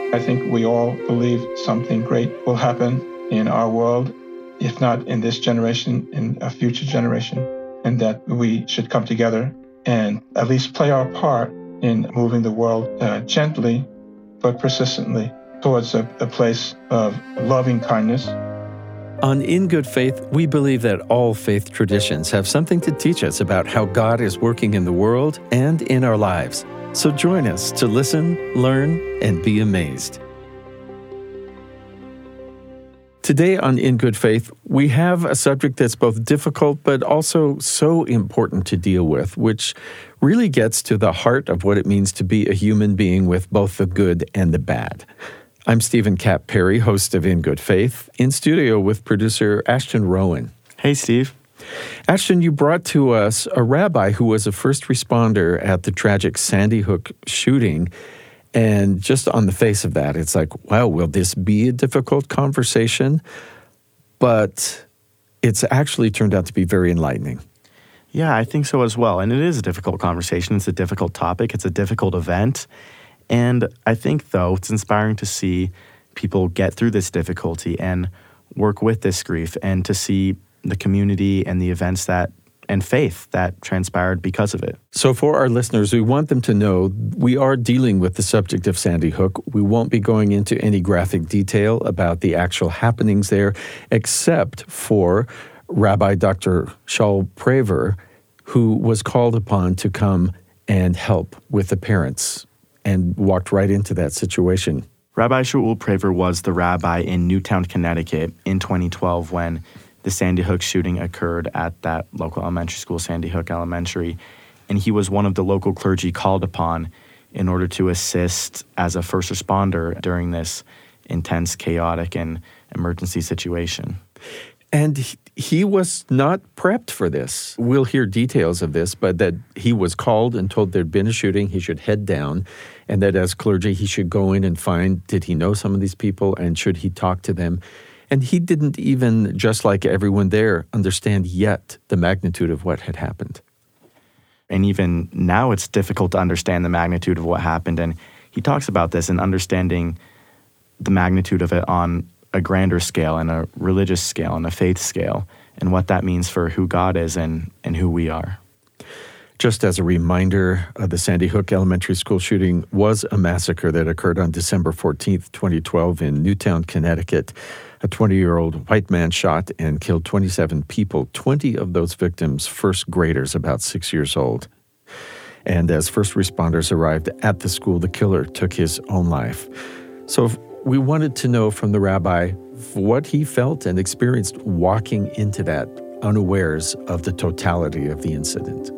I think we all believe something great will happen in our world, if not in this generation, in a future generation, and that we should come together and at least play our part in moving the world gently but persistently towards a place of loving kindness. On In Good Faith, we believe that all faith traditions have something to teach us about how God is working in the world and in our lives. So join us to listen, learn, and be amazed. Today on In Good Faith, we have a subject that's both difficult but also so important to deal with, which really gets to the heart of what it means to be a human being with both the good and the bad. I'm Stephen Kapp Perry, host of In Good Faith, in studio with producer Ashton Rowan. Hey, Steve. Ashton, you brought to us a rabbi who was a first responder at the tragic Sandy Hook shooting. And just on the face of that, it's like, wow, will this be a difficult conversation? But it's actually turned out to be very enlightening. Yeah, I think so as well. And it is a difficult conversation. It's a difficult topic. It's a difficult event. And I think, though, it's inspiring to see people get through this difficulty and work with this grief and to see the community and the events and faith that transpired because of it. So for our listeners, we want them to know we are dealing with the subject of Sandy Hook. We won't be going into any graphic detail about the actual happenings there, except for Rabbi Dr. Shaul Praver, who was called upon to come and help with the parents and walked right into that situation. Rabbi Shaul Praver was the rabbi in Newtown, Connecticut in 2012 when the Sandy Hook shooting occurred at that local elementary school, Sandy Hook Elementary. And he was one of the local clergy called upon in order to assist as a first responder during this intense, chaotic, and emergency situation. And he was not prepped for this. We'll hear details of this, but that he was called and told there'd been a shooting, he should head down, and that as clergy, he should go in and find, did he know some of these people, and should he talk to them? And he didn't even, just like everyone there, understand yet the magnitude of what had happened. And even now it's difficult to understand the magnitude of what happened. And he talks about this and understanding the magnitude of it on a grander scale and a religious scale and a faith scale and what that means for who God is and who we are. Just as a reminder, the Sandy Hook Elementary School shooting was a massacre that occurred on December 14th, 2012 in Newtown, Connecticut. A 20-year-old white man shot and killed 27 people, 20 of those victims first graders about 6 years old. And as first responders arrived at the school, the killer took his own life. So we wanted to know from the rabbi what he felt and experienced walking into that, unawares of the totality of the incident.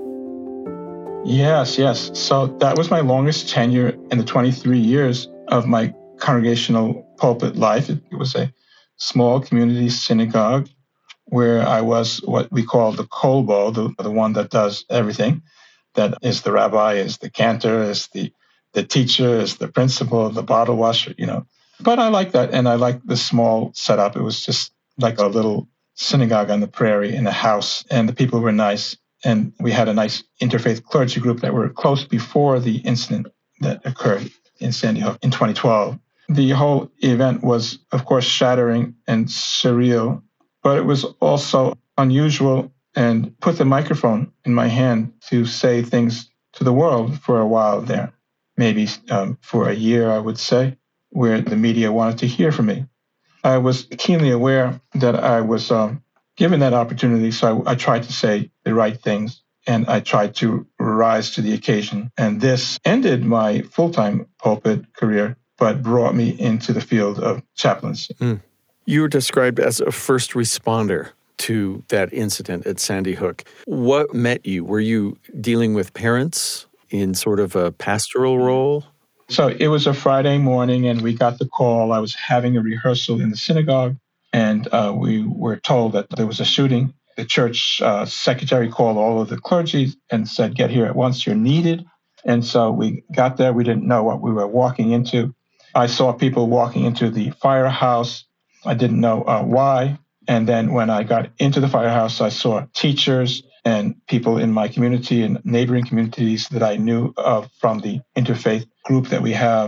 Yes. So that was my longest tenure in the 23 years of my congregational pulpit life. It was a small community synagogue where I was what we call the kolbo, the one that does everything. That is the rabbi, is the cantor, is the teacher, is the principal, the bottle washer, But I like that, and I like the small setup. It was just like a little synagogue on the prairie in a house, and the people were nice. And we had a nice interfaith clergy group that were close before the incident that occurred in Sandy Hook in 2012. The whole event was, of course, shattering and surreal, but it was also unusual and put the microphone in my hand to say things to the world for a while there, maybe for a year, I would say, where the media wanted to hear from me. I was keenly aware that I was given that opportunity, so I tried to say the right things, and I tried to rise to the occasion. And this ended my full-time pulpit career, but brought me into the field of chaplaincy. You were described as a first responder to that incident at Sandy Hook. What met you? Were you dealing with parents in sort of a pastoral role? So it was a Friday morning, and we got the call. I was having a rehearsal in the synagogue, and we were told that there was a shooting. The church secretary called all of the clergy and said, "Get here at once, you're needed." And so we got there. We didn't know what we were walking into. I saw people walking into the firehouse. I didn't know why. And then when I got into the firehouse, I saw teachers and people in my community and neighboring communities that I knew of from the interfaith group that we have.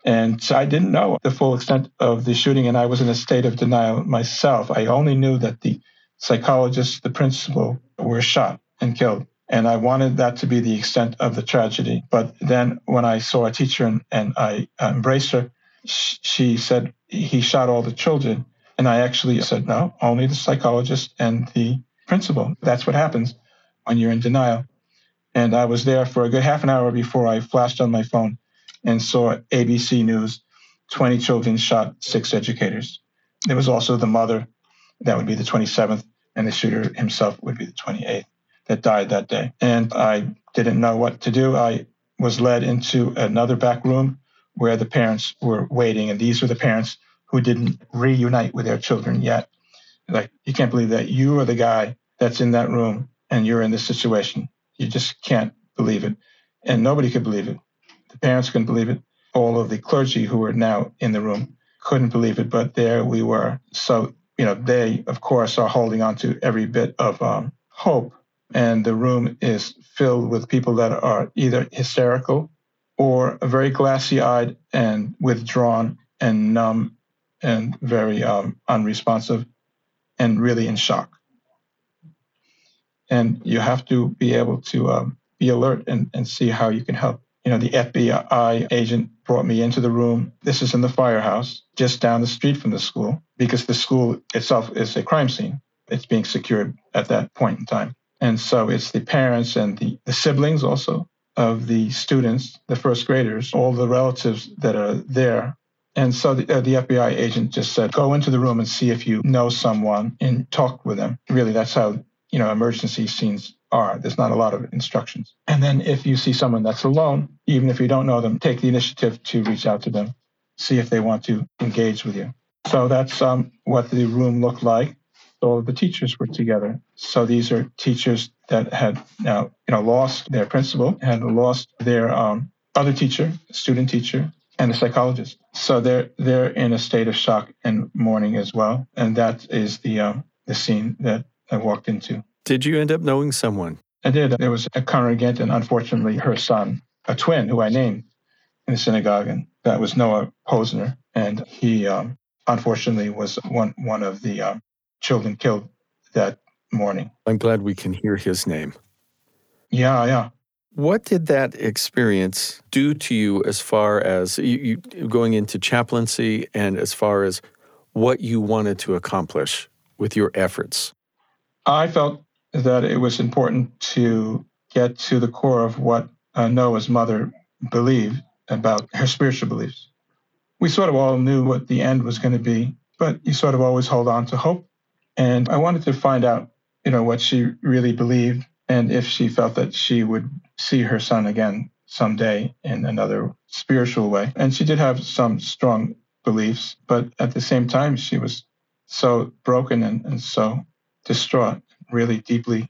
And so I didn't know the full extent of the shooting, and I was in a state of denial myself. I only knew that the psychologist, the principal, were shot and killed. And I wanted that to be the extent of the tragedy. But then when I saw a teacher and I embraced her, she said, he shot all the children. And I actually said, no, only the psychologist and the principal. That's what happens when you're in denial. And I was there for a good half an hour before I flashed on my phone and saw ABC News, 20 children shot, 6 educators. There was also the mother, that would be the 27th, and the shooter himself would be the 28th, that died that day. And I didn't know what to do. I was led into another back room where the parents were waiting, and these were the parents who didn't reunite with their children yet. Like, you can't believe that you are the guy that's in that room and you're in this situation. You just can't believe it. And nobody could believe it. The parents couldn't believe it. All of the clergy who were now in the room couldn't believe it, but there we were. So, they, of course, are holding on to every bit of hope. And the room is filled with people that are either hysterical or very glassy-eyed and withdrawn and numb and very unresponsive and really in shock. And you have to be able to be alert and see how you can help. The FBI agent brought me into the room. This is in the firehouse, just down the street from the school, because the school itself is a crime scene. It's being secured at that point in time. And so it's the parents and the siblings also of the students, the first graders, all the relatives that are there. And so the FBI agent just said, go into the room and see if you know someone and talk with them. Really, that's how, emergency scenes are. There's not a lot of instructions. And then if you see someone that's alone, even if you don't know them, take the initiative to reach out to them, see if they want to engage with you. So that's what the room looked like. All of the teachers were together. So these are teachers that had now, lost their principal, had lost their other teacher, student teacher, and a psychologist. So they're in a state of shock and mourning as well. And that is the scene that I walked into. Did you end up knowing someone? I did. There was a congregant, and unfortunately her son, a twin who I named in the synagogue, and that was Noah Posner. And he unfortunately was one of the children killed that morning. I'm glad we can hear his name. Yeah. What did that experience do to you as far as you going into chaplaincy and as far as what you wanted to accomplish with your efforts? I felt that it was important to get to the core of what Noah's mother believed about her spiritual beliefs. We sort of all knew what the end was going to be, but you sort of always hold on to hope. And I wanted to find out, what she really believed and if she felt that she would see her son again someday in another spiritual way. And she did have some strong beliefs, but at the same time, she was so broken and so distraught, really deeply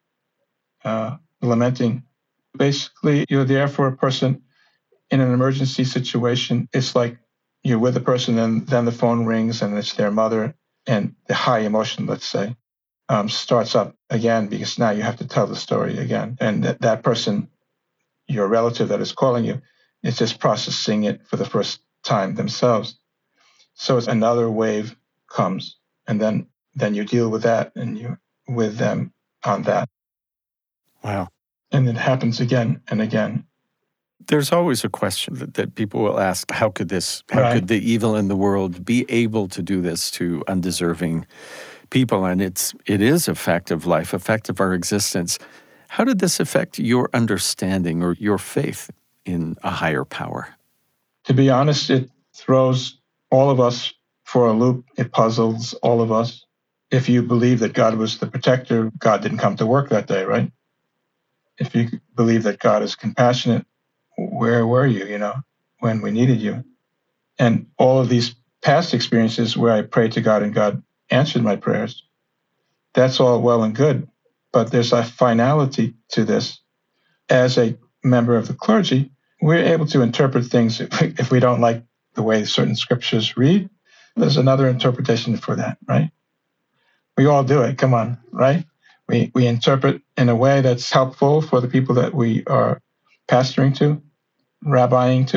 lamenting. Basically, you're there for a person in an emergency situation. It's like you're with a person and then the phone rings and it's their mother, and the high emotion, let's say, starts up again because now you have to tell the story again. And that person, your relative that is calling you, is just processing it for the first time themselves. So it's another wave comes, and then you deal with that and you're with them on that. Wow. And it happens again and again. There's always a question that people will ask, how could the evil in the world be able to do this to undeserving people? And it is a fact of life, a fact of our existence. How did this affect your understanding or your faith in a higher power? To be honest, it throws all of us for a loop. It puzzles all of us. If you believe that God was the protector, God didn't come to work that day, right? If you believe that God is compassionate, where were you, when we needed you? And all of these past experiences where I prayed to God and God answered my prayers, that's all well and good. But there's a finality to this. As a member of the clergy, we're able to interpret things if we don't like the way certain scriptures read. There's another interpretation for that, right? We all do it. Come on, right? We interpret in a way that's helpful for the people that we are pastoring to, rabbiing to.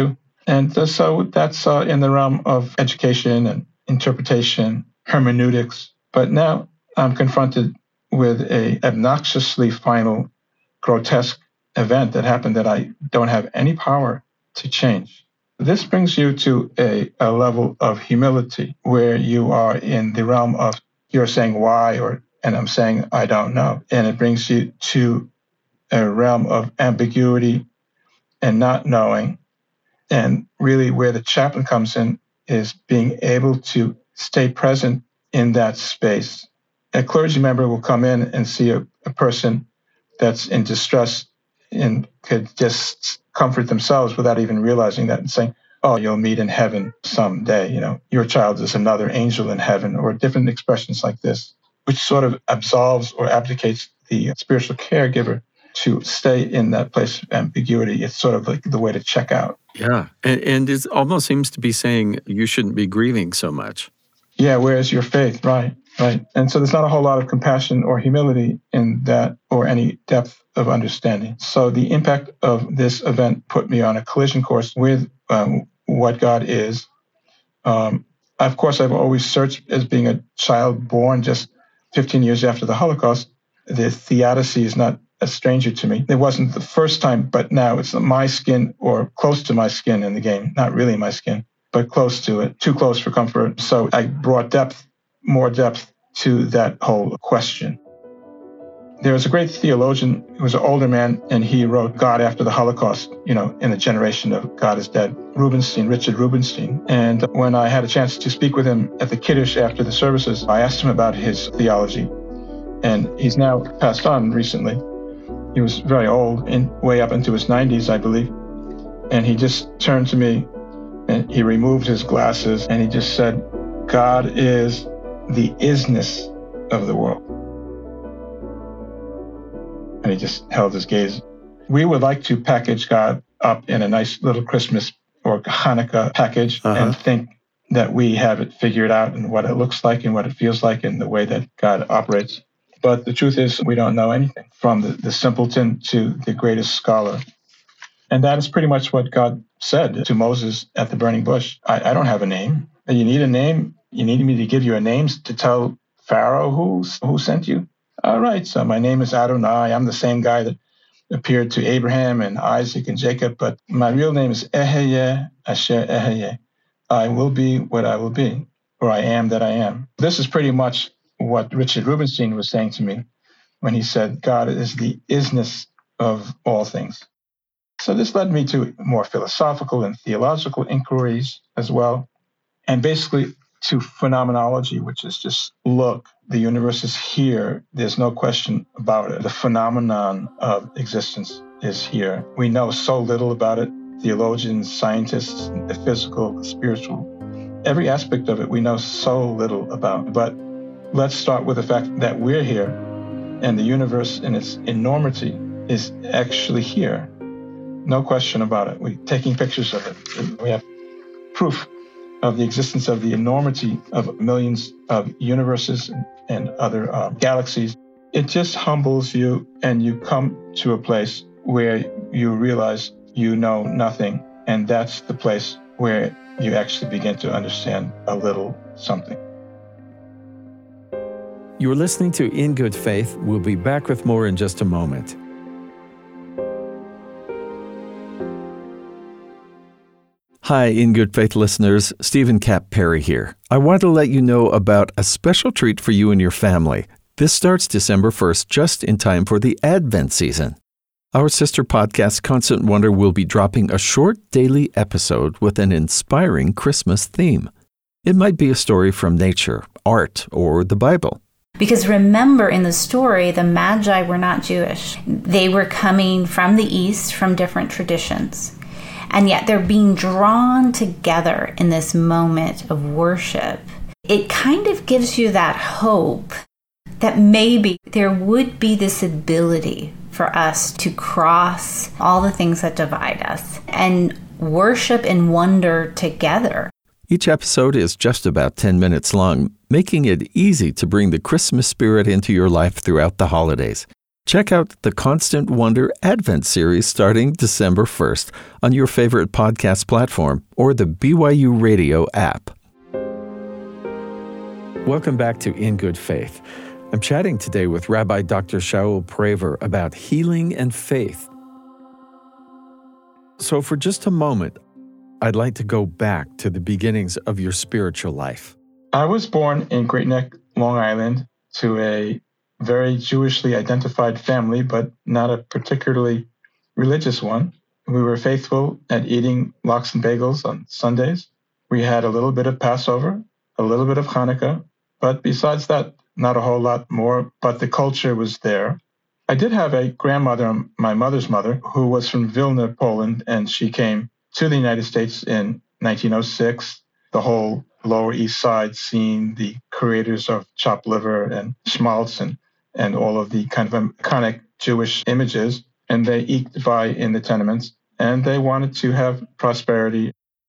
And so that's in the realm of education and interpretation, hermeneutics. But now I'm confronted with a obnoxiously final, grotesque event that happened that I don't have any power to change. This brings you to a level of humility where you are in the realm of you're saying why, and I'm saying I don't know. And it brings you to a realm of ambiguity and not knowing. And really where the chaplain comes in is being able to stay present in that space. A clergy member will come in and see a person that's in distress and could just comfort themselves without even realizing that and saying, oh, you'll meet in heaven someday. Your child is another angel in heaven, or different expressions like this, which sort of absolves or abdicates the spiritual caregiver to stay in that place of ambiguity. It's sort of like the way to check out. Yeah. And it almost seems to be saying you shouldn't be grieving so much. Yeah, where's your faith? Right. And so there's not a whole lot of compassion or humility in that, or any depth of understanding. So the impact of this event put me on a collision course with what God is. Of course, I've always searched as being a child born just 15 years after the Holocaust. The theodicy is not a stranger to me. It wasn't the first time, but now it's my skin, or close to my skin in the game. Not really my skin, but close to it. Too close for comfort. So I brought more depth to that whole question. There was a great theologian who was an older man, and he wrote God After the Holocaust, in a generation of God is Dead, Richard Rubinstein. And when I had a chance to speak with him at the Kiddush after the services, I asked him about his theology. And he's now passed on recently. He was very old, way up into his 90s, I believe. And he just turned to me, and he removed his glasses, and he just said, God is the isness of the world. And he just held his gaze. We would like to package God up in a nice little Christmas or Hanukkah package and think that we have it figured out, and what it looks like and what it feels like and the way that God operates. But the truth is, we don't know anything, from the simpleton to the greatest scholar. And that is pretty much what God said to Moses at the burning bush. I don't have a name. You need a name? You need me to give you a name to tell Pharaoh who sent you? All right, so my name is Adonai. I'm the same guy that appeared to Abraham and Isaac and Jacob, but my real name is Eheyeh Asher Eheyeh. I will be what I will be, or I am that I am. This is pretty much what Richard Rubinstein was saying to me when he said, God is the isness of all things. So this led me to more philosophical and theological inquiries as well, and basically to phenomenology, which is just, look, the universe is here. There's no question about it. The phenomenon of existence is here. We know so little about it. Theologians, scientists, the physical, the spiritual, every aspect of it we know so little about. But let's start with the fact that we're here, and the universe in its enormity is actually here. No question about it. We're taking pictures of it. We have proof of the existence of the enormity of millions of universes and other galaxies. It just humbles you, and you come to a place where you realize you know nothing, and that's the place where you actually begin to understand a little something. You're listening to In Good Faith. We'll be back with more in just a moment. Hi, In Good Faith listeners. Stephen Kapp Perry here. I want to let you know about a special treat for you and your family. This starts December 1st, just in time for the Advent season. Our sister podcast, Constant Wonder, will be dropping a short daily episode with an inspiring Christmas theme. It might be a story from nature, art, or the Bible. Because remember, in the story, the Magi were not Jewish. They were coming from the East, from different traditions. And yet they're being drawn together in this moment of worship. It kind of gives you that hope that maybe there would be this ability for us to cross all the things that divide us and worship and wonder together. Each episode is just about 10 minutes long, making it easy to bring the Christmas spirit into your life throughout the holidays. Check out the Constant Wonder Advent series starting December 1st on your favorite podcast platform or the BYU Radio app. Welcome back to In Good Faith. I'm chatting today with Rabbi Dr. Shaul Praver about healing and faith. So for just a moment, I'd like to go back to the beginnings of your spiritual life. I was born in Great Neck, Long Island, to a very Jewishly identified family, but not a particularly religious one. We were faithful at eating lox and bagels on Sundays. We had a little bit of Passover, a little bit of Hanukkah, but besides that, not a whole lot more, but the culture was there. I did have a grandmother, my mother's mother, who was from Vilna, Poland, and she came to the United States in 1906. The whole Lower East Side scene, the creators of chopped liver and schmaltz and all of the kind of iconic Jewish images, and they eked by in the tenements, and they wanted to have prosperity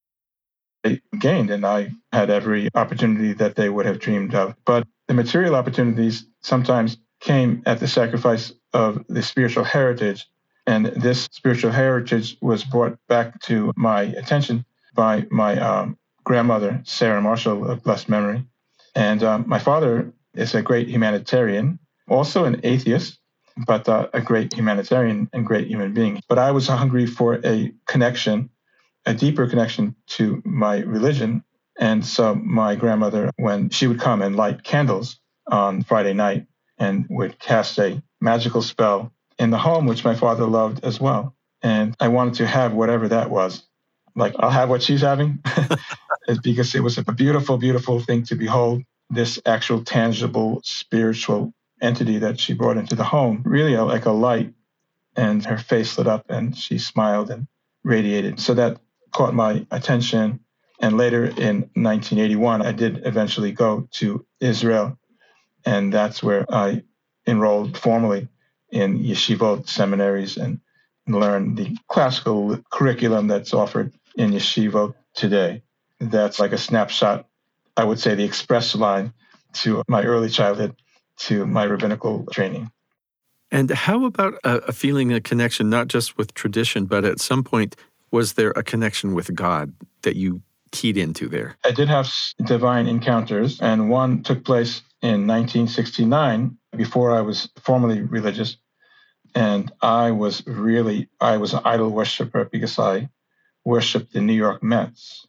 they gained, and I had every opportunity that they would have dreamed of. But the material opportunities sometimes came at the sacrifice of the spiritual heritage, and this spiritual heritage was brought back to my attention by my grandmother, Sarah Marshall, of blessed memory. And my father is a great humanitarian, also an atheist, but a great humanitarian and great human being. But I was hungry for a connection, a deeper connection to my religion. And so my grandmother, when she would come and light candles on Friday night and would cast a magical spell in the home, which my father loved as well. And I wanted to have whatever that was. Like, I'll have what she's having, because it was a beautiful, beautiful thing to behold, this actual tangible spiritual entity that she brought into the home, really like a light, and her face lit up and she smiled and radiated. So that caught my attention. And later in 1981, I did eventually go to Israel, and that's where I enrolled formally in yeshivot seminaries and learned the classical curriculum that's offered in yeshivot today. That's like a snapshot, I would say, the express line to my early childhood, to my rabbinical training. And how about a feeling, a connection, not just with tradition, but at some point, was there a connection with God that you keyed into there? I did have divine encounters, and one took place in 1969, before I was formally religious. And I was an idol worshiper because I worshiped the New York Mets.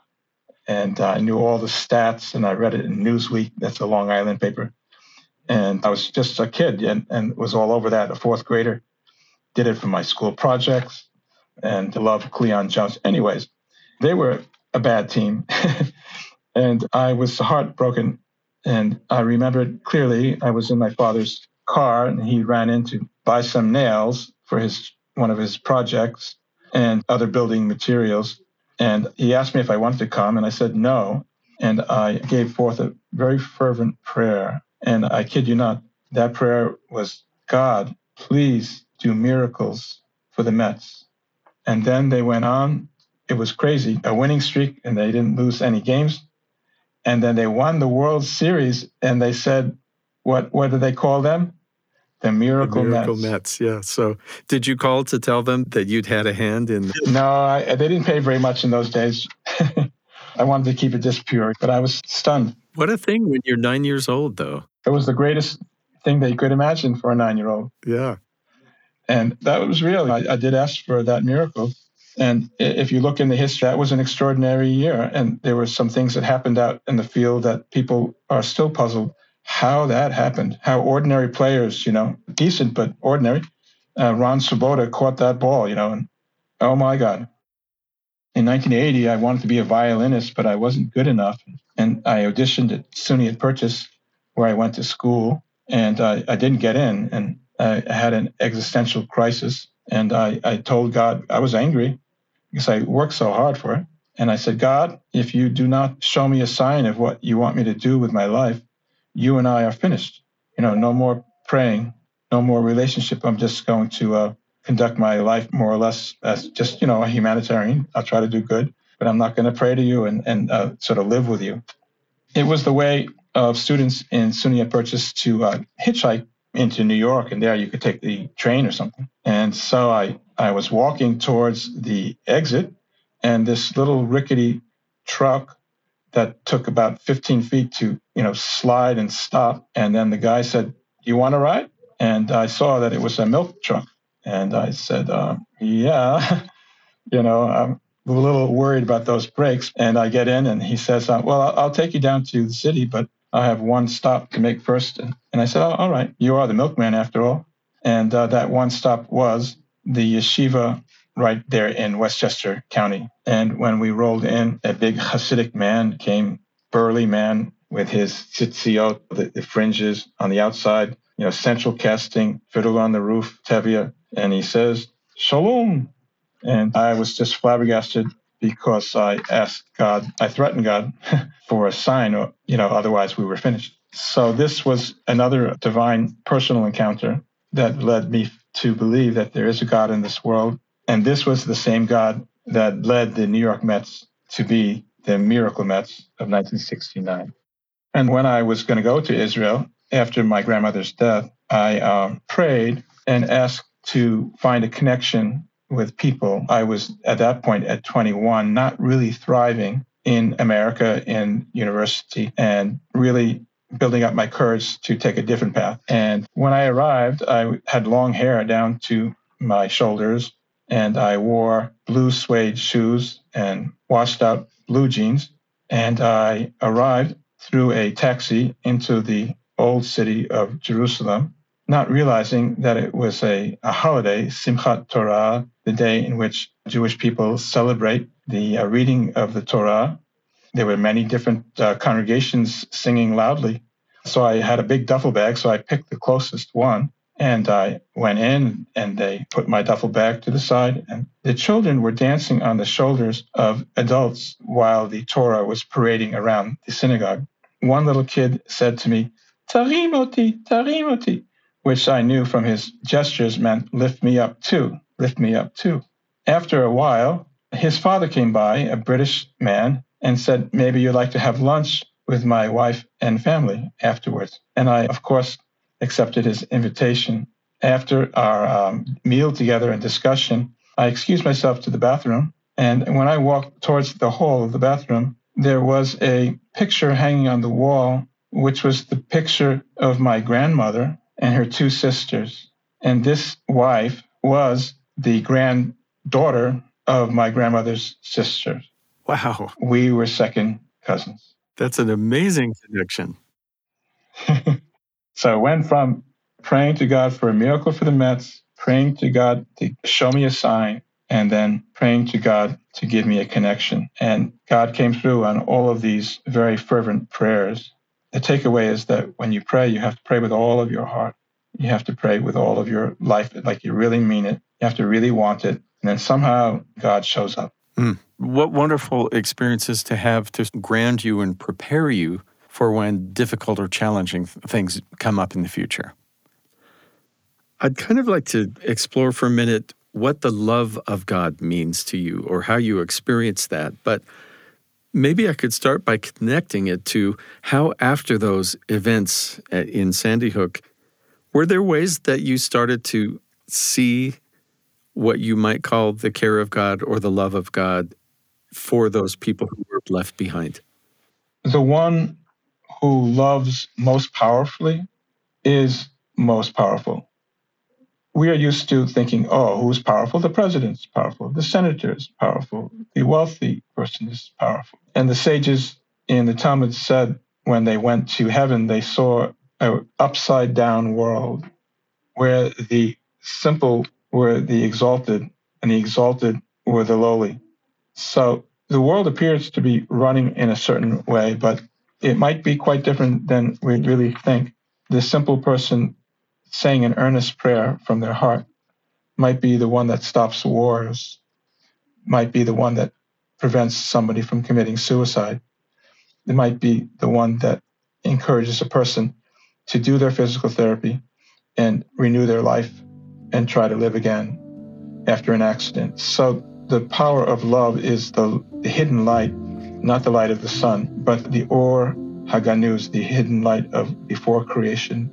And I knew all the stats, and I read it in Newsweek. That's a Long Island paper. And I was just a kid and was all over that, a fourth grader. Did it for my school projects and loved Cleon Jones. Anyways, they were a bad team. And I was heartbroken. And I remembered clearly, I was in my father's car and he ran in to buy some nails for one of his projects and other building materials. And he asked me if I wanted to come, and I said no. And I gave forth a very fervent prayer. And I kid you not, that prayer was, God, please do miracles for the Mets. And then they went on. It was crazy, a winning streak, and they didn't lose any games. And then they won the World Series, and they said, what did they call them? The Miracle Mets. Yeah. So did you call to tell them that you'd had a hand in? No, they didn't pay very much in those days. I wanted to keep it this pure, but I was stunned. What a thing when you're 9 years old, though. It was the greatest thing they could imagine for a 9-year-old. Yeah. And that was real. I did ask for that miracle. And if you look in the history, that was an extraordinary year. And there were some things that happened out in the field that people are still puzzled how that happened, how ordinary players, decent but ordinary. Ron Swoboda caught that ball, and oh my God. In 1980, I wanted to be a violinist, but I wasn't good enough. And I auditioned at SUNY at Purchase, where I went to school, and I didn't get in. And I had an existential crisis. And I told God, I was angry because I worked so hard for it. And I said, God, if you do not show me a sign of what you want me to do with my life, you and I are finished. No more praying, no more relationship. I'm just going to conduct my life more or less as just, a humanitarian. I'll try to do good, but I'm not going to pray to you and sort of live with you. It was the way of students in SUNY at Purchase to hitchhike into New York, and there you could take the train or something. And so I was walking towards the exit, and this little rickety truck that took about 15 feet to, slide and stop. And then the guy said, "You want to ride?" And I saw that it was a milk truck. And I said, yeah, I'm a little worried about those brakes. And I get in, and he says, well, I'll take you down to the city, but I have one stop to make first. And I said, all right, you are the milkman after all. And that one stop was the yeshiva right there in Westchester County. And when we rolled in, a big Hasidic man came, burly man with his tzitziot, the fringes on the outside, central casting, fiddle on the roof, tevia. And he says, "Shalom." And I was just flabbergasted because I threatened God for a sign, or, otherwise we were finished. So this was another divine personal encounter that led me to believe that there is a God in this world. And this was the same God that led the New York Mets to be the Miracle Mets of 1969. And when I was going to go to Israel after my grandmother's death, I prayed and asked to find a connection with people. I was at that point at 21, not really thriving in America, in university, and really building up my courage to take a different path. And when I arrived, I had long hair down to my shoulders, and I wore blue suede shoes and washed out blue jeans. And I arrived through a taxi into the old city of Jerusalem, not realizing that it was a holiday, Simchat Torah, the day in which Jewish people celebrate the reading of the Torah. There were many different congregations singing loudly. So I had a big duffel bag, so I picked the closest one. And I went in, and they put my duffel bag to the side. And the children were dancing on the shoulders of adults while the Torah was parading around the synagogue. One little kid said to me, "Tarim oti, tarim oti," which I knew from his gestures meant lift me up too, lift me up too. After a while, his father came by, a British man, and said, "Maybe you'd like to have lunch with my wife and family afterwards." And I, of course, accepted his invitation. After our meal together and discussion, I excused myself to the bathroom. And when I walked towards the hall of the bathroom, there was a picture hanging on the wall, which was the picture of my grandmother and her two sisters. And this wife was the granddaughter of my grandmother's sister. Wow. We were second cousins. That's an amazing connection. So I went from praying to God for a miracle for the Mets, praying to God to show me a sign, and then praying to God to give me a connection. And God came through on all of these very fervent prayers. The takeaway is that when you pray, you have to pray with all of your heart. You have to pray with all of your life, like you really mean it. You have to really want it. And then somehow God shows up. What wonderful experiences to have to ground you and prepare you for when difficult or challenging things come up in the future. I'd kind of like to explore for a minute what the love of God means to you or how you experience that. But maybe I could start by connecting it to how after those events in Sandy Hook, were there ways that you started to see what you might call the care of God or the love of God for those people who were left behind? The one who loves most powerfully is most powerful. We are used to thinking, who's powerful? The president's powerful. The senator is powerful. The wealthy person is powerful. And the sages in the Talmud said when they went to heaven, they saw an upside-down world where the simple were the exalted and the exalted were the lowly. So the world appears to be running in a certain way, but it might be quite different than we really think. The simple person saying an earnest prayer from their heart might be the one that stops wars, might be the one that prevents somebody from committing suicide. It might be the one that encourages a person to do their physical therapy and renew their life and try to live again after an accident. So the power of love is the hidden light, not the light of the sun, but the Or Haganuz, the hidden light of before creation.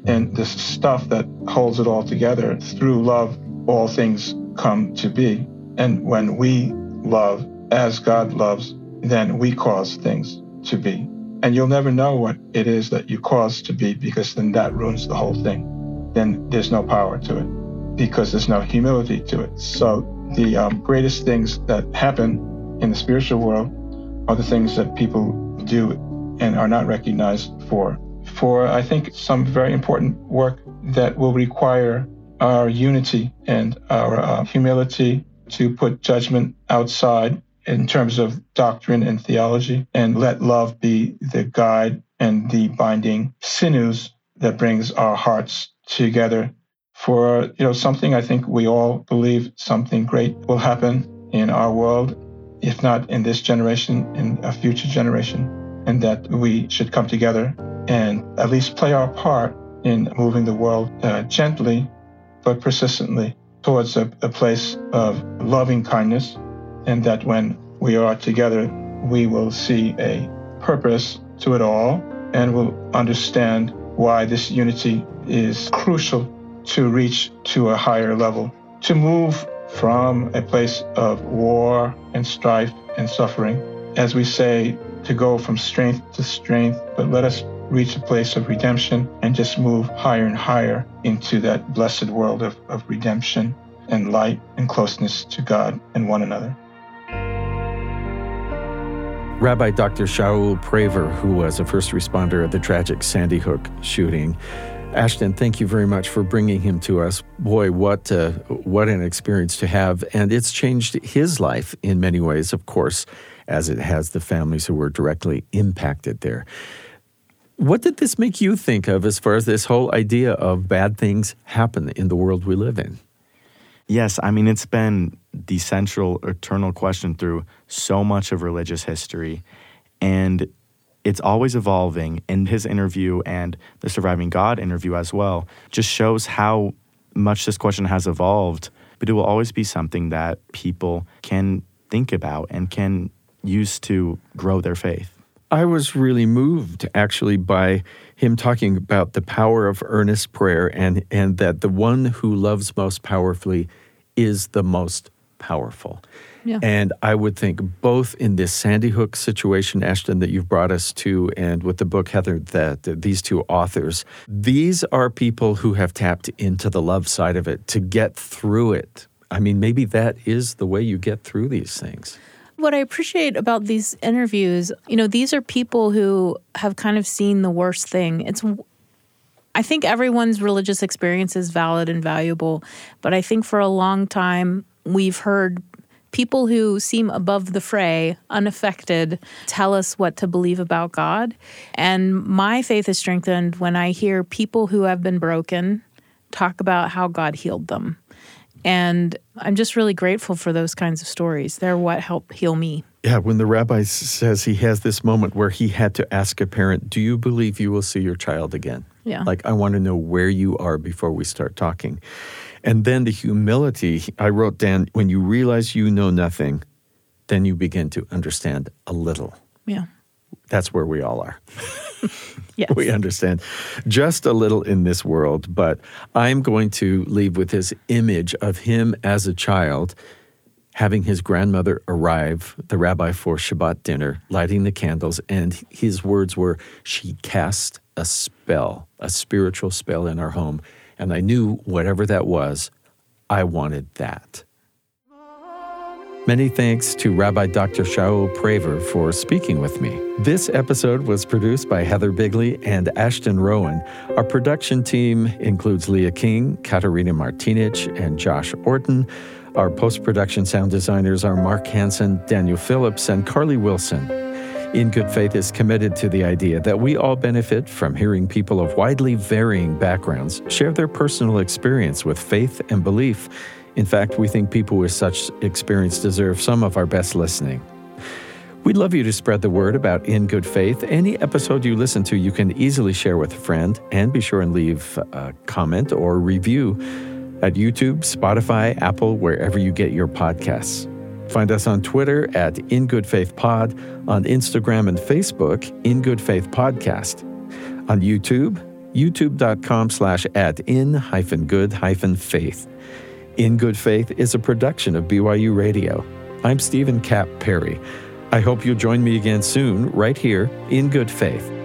and this stuff that holds it all together. Through love, all things come to be. And when we love as God loves, then we cause things to be. And you'll never know what it is that you cause to be, because then that ruins the whole thing. Then there's no power to it, because there's no humility to it. So the greatest things that happen in the spiritual world are the things that people do and are not recognized for. For, I think, some very important work that will require our unity and our humility to put judgment outside in terms of doctrine and theology, and let love be the guide and the binding sinews that brings our hearts together. For something, I think we all believe something great will happen in our world, if not in this generation, in a future generation, and that we should come together and at least play our part in moving the world gently but persistently towards a place of loving kindness, and that when we are together, we will see a purpose to it all and will understand why this unity is crucial to reach to a higher level, to move from a place of war and strife and suffering, as we say, to go from strength to strength, but let us reach a place of redemption and just move higher and higher into that blessed world of redemption and light and closeness to God and one another. Rabbi Dr. Shaul Praver, who was a first responder at the tragic Sandy Hook shooting. Ashton, thank you very much for bringing him to us. Boy, what an experience to have. And it's changed his life in many ways, of course, as it has the families who were directly impacted there. What did this make you think of as far as this whole idea of bad things happen in the world we live in? Yes, I mean, it's been the central eternal question through so much of religious history, and it's always evolving. And his interview and the Surviving God interview as well just shows how much this question has evolved, but it will always be something that people can think about and can use to grow their faith. I was really moved, actually, by him talking about the power of earnest prayer and that the one who loves most powerfully is the most powerful. Yeah. And I would think both in this Sandy Hook situation, Ashton, that you've brought us to, and with the book, Heather, that these two authors, these are people who have tapped into the love side of it to get through it. I mean, maybe that is the way you get through these things. What I appreciate about these interviews, these are people who have kind of seen the worst thing. I think everyone's religious experience is valid and valuable, but I think for a long time we've heard people who seem above the fray, unaffected, tell us what to believe about God. And my faith is strengthened when I hear people who have been broken talk about how God healed them. And I'm just really grateful for those kinds of stories. They're what help heal me. Yeah, when the rabbi says he has this moment where he had to ask a parent, do you believe you will see your child again? Yeah. Like, I want to know where you are before we start talking. And then the humility, I wrote down, when you realize you know nothing, then you begin to understand a little. Yeah. That's where we all are. Yes. We understand just a little in this world, but I'm going to leave with this image of him as a child having his grandmother arrive, the rabbi, for Shabbat dinner, lighting the candles, and his words were, she cast a spell, a spiritual spell in our home, and I knew whatever that was, I wanted that. Many thanks to Rabbi Dr. Shaul Praver for speaking with me. This episode was produced by Heather Bigley and Ashton Rowan. Our production team includes Leah King, Katarina Martinich, and Josh Orton. Our post-production sound designers are Mark Hansen, Daniel Phillips, and Carly Wilson. In Good Faith is committed to the idea that we all benefit from hearing people of widely varying backgrounds share their personal experience with faith and belief. In fact, we think people with such experience deserve some of our best listening. We'd love you to spread the word about In Good Faith. Any episode you listen to, you can easily share with a friend, and be sure and leave a comment or review at YouTube, Spotify, Apple, wherever you get your podcasts. Find us on Twitter at In Good Faith Pod, on Instagram and Facebook, In Good Faith Podcast. On YouTube, youtube.com/@in-good-faith. In Good Faith is a production of BYU Radio. I'm Stephen Kapp Perry. I hope you'll join me again soon, right here in Good Faith.